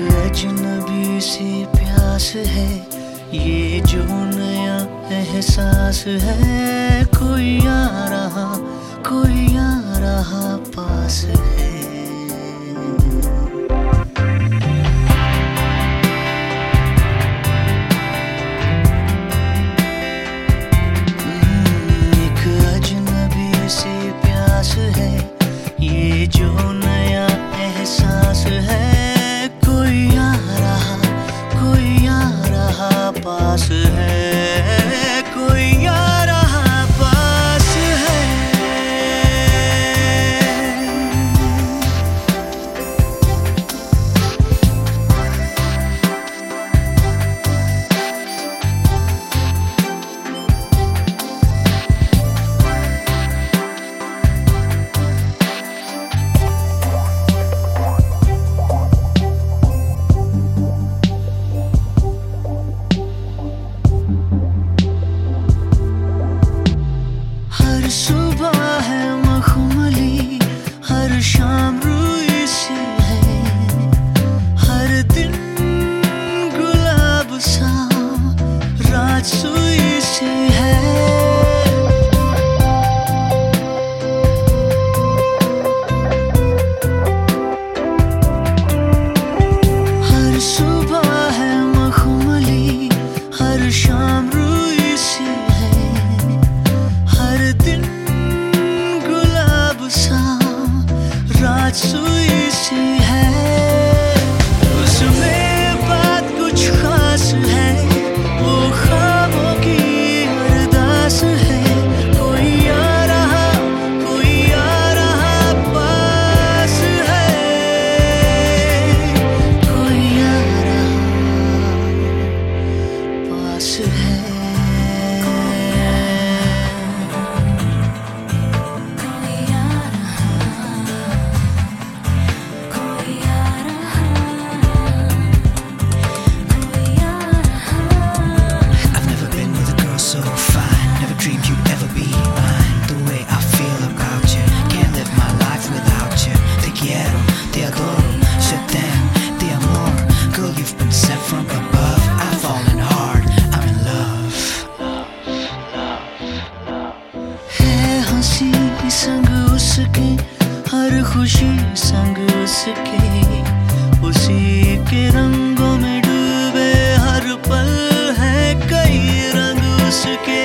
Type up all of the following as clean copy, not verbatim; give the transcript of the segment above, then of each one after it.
अजनबी सी प्यास है, ये जो नया एहसास है। कोई आ रहा पास है। एक अजनबी सी प्यास है, ये जो नया एहसास है। कोई आ रहा पास है। कोई आ रहा पास है। सुबह है मखमली, हर शाम रूई सी है। हर दिन गुलाब सा, रात सुई सी है। हर सुबह है मखमली, हर शाम रूई सी है। हर दिन गुलाब सा, रात सुई सी है। उसमें बात कुछ खास है, वो ख्वाबों की अरदास है। कोई आ रहा पास है। कोई आ रहा पास है। संग उसके, हर खुशी संग उसके, उसी के रंगों में डूबे हर पल है कई रंग उसके।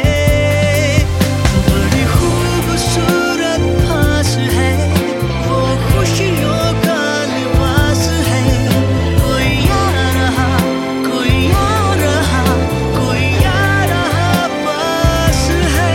बड़ी खूबसूरत फांस है, वो खुशियों का लिबास है। कोई आ रहा पास है।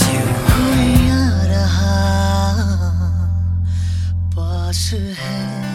पास है।